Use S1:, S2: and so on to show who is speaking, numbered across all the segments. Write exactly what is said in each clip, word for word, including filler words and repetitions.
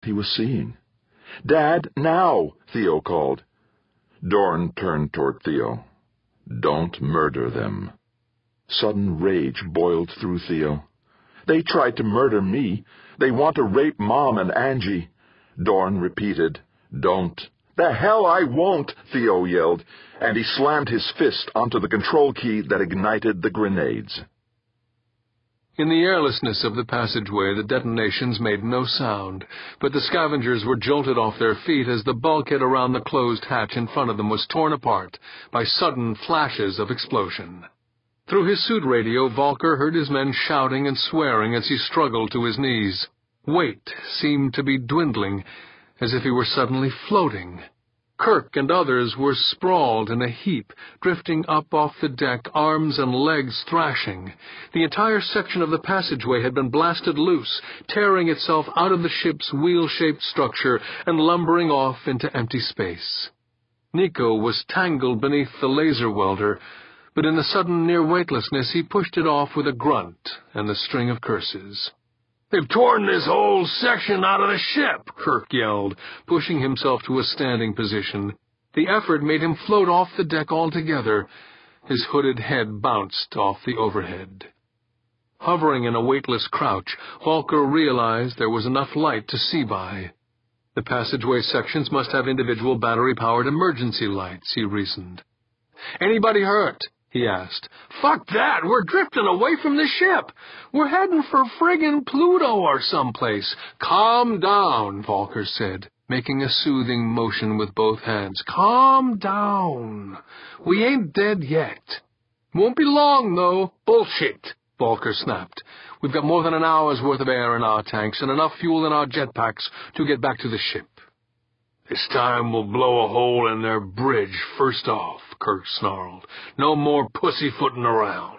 S1: he was seeing. "Dad, now!" Theo called. Dorn turned toward Theo. "Don't murder them." Sudden rage boiled through Theo. "They tried to murder me. They want to rape Mom and Angie." Dorn repeated, "Don't." "The hell I won't!" Theo yelled, and he slammed his fist onto the control key that ignited the grenades.
S2: In the airlessness of the passageway, the detonations made no sound, but the scavengers were jolted off their feet as the bulkhead around the closed hatch in front of them was torn apart by sudden flashes of explosion. Through his suit radio, Volker heard his men shouting and swearing as he struggled to his knees. Weight seemed to be dwindling, as if he were suddenly floating. Kirk and others were sprawled in a heap, drifting up off the deck, arms and legs thrashing. The entire section of the passageway had been blasted loose, tearing itself out of the ship's wheel-shaped structure and lumbering off into empty space. Nico was tangled beneath the laser welder, but in the sudden near-weightlessness he pushed it off with a grunt and a string of curses. "They've torn this whole section out of the ship," Kirk yelled, pushing himself to a standing position. The effort made him float off the deck altogether. His hooded head bounced off the overhead. Hovering in a weightless crouch, Volker realized there was enough light to see by. The passageway sections must have individual battery-powered emergency lights, he reasoned. "Anybody hurt?" he asked. "Fuck that! We're drifting away from the ship! We're heading for friggin' Pluto or someplace!" "Calm down," Volker said, making a soothing motion with both hands. "Calm down. We ain't dead yet. Won't be long, though." "Bullshit," Volker snapped. "We've got more than an hour's worth of air in our tanks and enough fuel in our jetpacks to get back to the ship." "This time we'll blow a hole in their bridge first off," Kirk snarled. "No more pussyfooting around."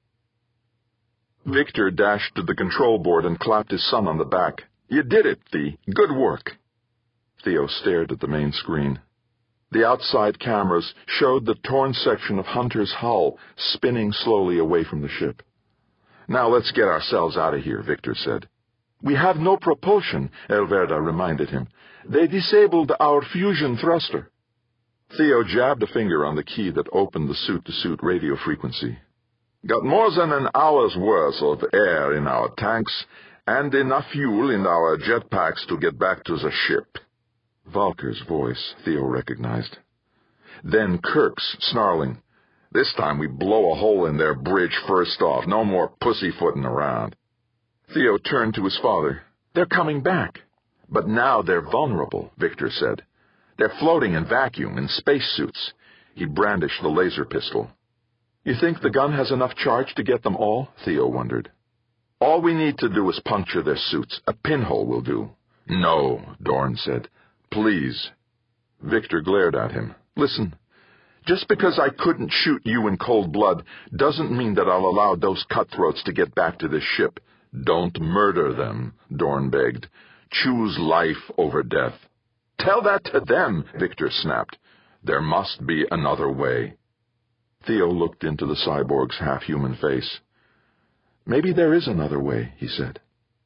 S1: Victor dashed to the control board and clapped his son on the back. "You did it, Thea. Good work." Theo stared at the main screen. The outside cameras showed the torn section of Hunter's hull spinning slowly away from the ship. "Now let's get ourselves out of here," Victor said. "We have no propulsion," Elverda reminded him. "They disabled our fusion thruster." Theo jabbed a finger on the key that opened the suit-to-suit radio frequency. "Got more than an hour's worth of air in our tanks, and enough fuel in our jetpacks to get back to the ship." Volker's voice, Theo recognized. Then Kirk's, snarling, "This time we blow a hole in their bridge first off. No more pussyfooting around." Theo turned to his father. "They're coming back. But now they're vulnerable," Victor said. "They're floating in vacuum, in spacesuits." He brandished the laser pistol. "You think the gun has enough charge to get them all?" Theo wondered. "All we need to do is puncture their suits. A pinhole will do." "No," Dorn said. "Please." Victor glared at him. "Listen, just because I couldn't shoot you in cold blood doesn't mean that I'll allow those cutthroats to get back to this ship." "Don't murder them," Dorn begged. "Choose life over death." "Tell that to them," Victor snapped. "There must be another way." Theo looked into the cyborg's half-human face. "Maybe there is another way," he said.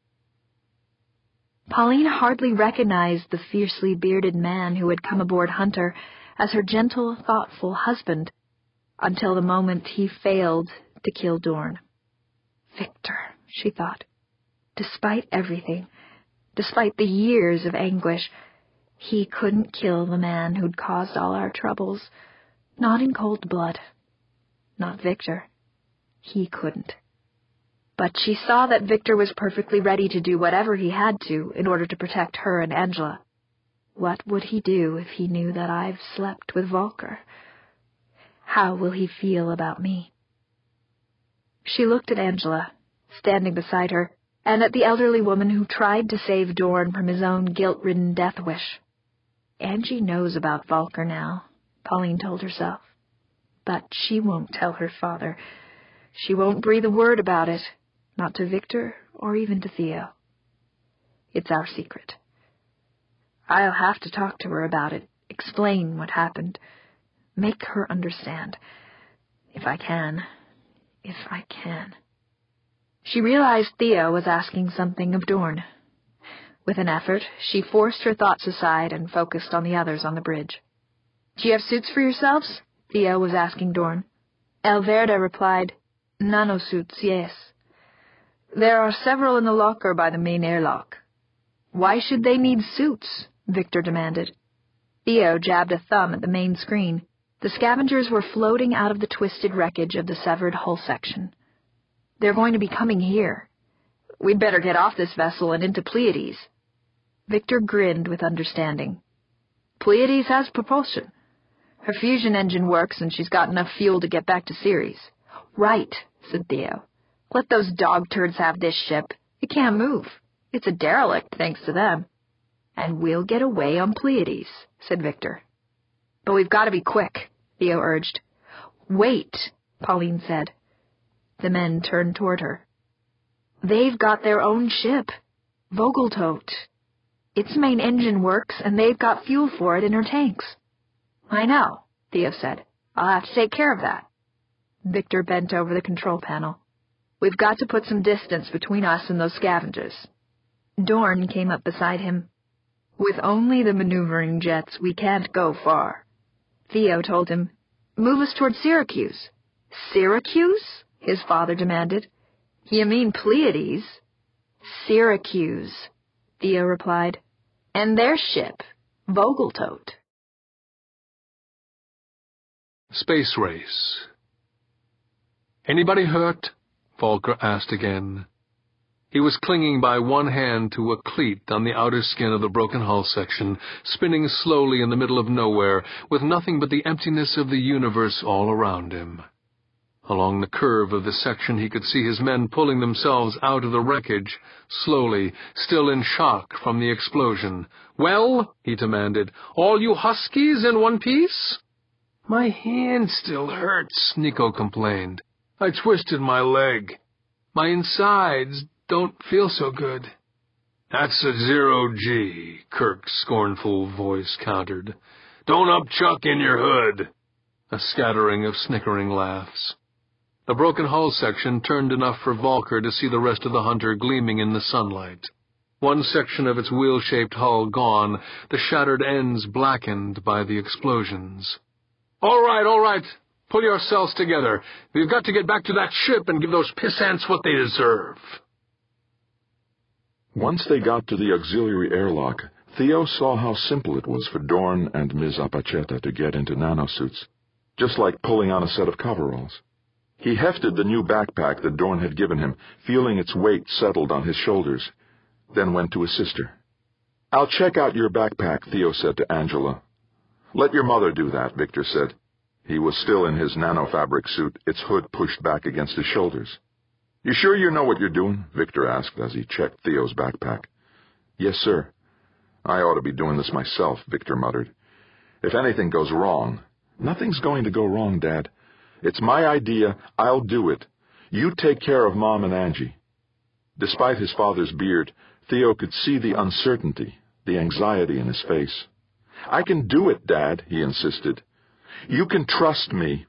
S3: Pauline hardly recognized the fiercely bearded man who had come aboard Hunter as her gentle, thoughtful husband, until the moment he failed to kill Dorn. Victor, she thought. Despite everything, despite the years of anguish, he couldn't kill the man who'd caused all our troubles. Not in cold blood. Not Victor. He couldn't. But she saw that Victor was perfectly ready to do whatever he had to in order to protect her and Angela. What would he do if he knew that I've slept with Volker? How will he feel about me? She looked at Angela, standing beside her, and at the elderly woman who tried to save Dorn from his own guilt-ridden death wish. Angie knows about Volker now, Pauline told herself. But she won't tell her father. She won't breathe a word about it, not to Victor or even to Theo. It's our secret. I'll have to talk to her about it, explain what happened, make her understand. If I can. If I can. She realized Theo was asking something of Dorn. With an effort, she forced her thoughts aside and focused on the others on the bridge. "Do you have suits for yourselves?" Theo was asking Dorn. Elverda replied, "Nanosuits, yes. There are several in the locker by the main airlock." "Why should they need suits?" Victor demanded. Theo jabbed a thumb at the main screen. The scavengers were floating out of the twisted wreckage of the severed hull section. "They're going to be coming here. We'd better get off this vessel and into Pleiades." Victor grinned with understanding. "Pleiades has propulsion. Her fusion engine works and she's got enough fuel to get back to Ceres." "Right," said Theo. "Let those dog turds have this ship. It can't move. It's a derelict, thanks to them." "And we'll get away on Pleiades," said Victor. "But we've got to be quick," Theo urged. "Wait," Pauline said. The men turned toward her. "They've got their own ship, Vogeltote. Its main engine works, and they've got fuel for it in her tanks." "I know," Theo said. "I'll have to take care of that." Victor bent over the control panel. "We've got to put some distance between us and those scavengers." Dorn came up beside him. "With only the maneuvering jets, we can't go far." Theo told him, "Move us toward Syracuse." "Syracuse?" his father demanded. "You mean Pleiades?" "Syracuse," Theo replied. "And their ship, Vogeltote."
S2: Space Race. "Anybody hurt?" Volker asked again. He was clinging by one hand to a cleat on the outer skin of the broken hull section, spinning slowly in the middle of nowhere, with nothing but the emptiness of the universe all around him. Along the curve of the section he could see his men pulling themselves out of the wreckage, slowly, still in shock from the explosion. "Well," he demanded, "all you huskies in one piece?" "My hand still hurts," Nico complained. "I twisted my leg. My insides don't feel so good." "That's a zero-G," Kirk's scornful voice countered. "Don't upchuck in your hood." A scattering of snickering laughs. The broken hull section turned enough for Volker to see the rest of the Hunter gleaming in the sunlight. One section of its wheel-shaped hull gone, the shattered ends blackened by the explosions. "All right, all right. Pull yourselves together. We've got to get back to that ship and give those pissants what they deserve."
S1: Once they got to the auxiliary airlock, Theo saw how simple it was for Dorn and Miz Apacheta to get into nanosuits, just like pulling on a set of coveralls. He hefted the new backpack that Dorn had given him, feeling its weight settled on his shoulders, then went to his sister. "I'll check out your backpack," Theo said to Angela. "Let your mother do that," Victor said. He was still in his nanofabric suit, its hood pushed back against his shoulders. "You sure you know what you're doing?" Victor asked as he checked Theo's backpack. "Yes, sir." "I ought to be doing this myself," Victor muttered. "If anything goes wrong—" "Nothing's going to go wrong, Dad. It's my idea. I'll do it. You take care of Mom and Angie." Despite his father's beard, Theo could see the uncertainty, the anxiety in his face. "I can do it, Dad," he insisted. "You can trust me."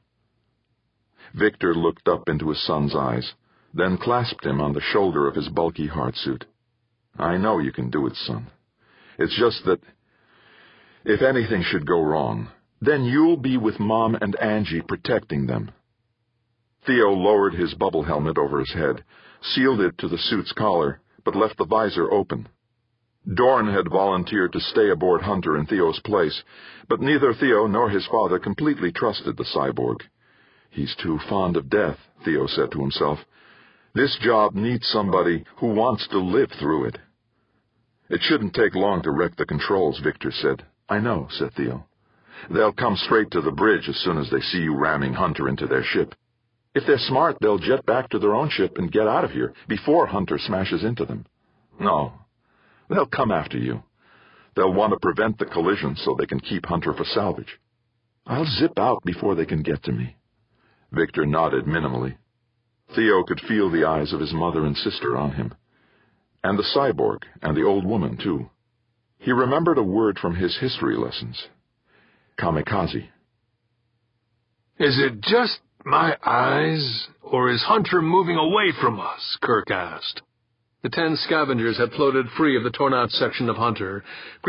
S1: Victor looked up into his son's eyes, then clasped him on the shoulder of his bulky hardsuit. "I know you can do it, son. It's just that if anything should go wrong, then you'll be with Mom and Angie protecting them." Theo lowered his bubble helmet over his head, sealed it to the suit's collar, but left the visor open. Dorn had volunteered to stay aboard Hunter in Theo's place, but neither Theo nor his father completely trusted the cyborg. "He's too fond of death," Theo said to himself. "This job needs somebody who wants to live through it." "It shouldn't take long to wreck the controls," Victor said. "I know," said Theo. "They'll come straight to the bridge as soon as they see you ramming Hunter into their ship. If they're smart, they'll jet back to their own ship and get out of here before Hunter smashes into them. No, they'll come after you. They'll want to prevent the collision so they can keep Hunter for salvage. I'll zip out before they can get to me." Victor nodded minimally. Theo could feel the eyes of his mother and sister on him. And the cyborg, and the old woman, too. He remembered a word from his history lessons. Kamikaze.
S2: "Is it just my eyes, or is Hunter moving away from us?" Kirk asked. The ten scavengers had floated free of the torn-out section of Hunter.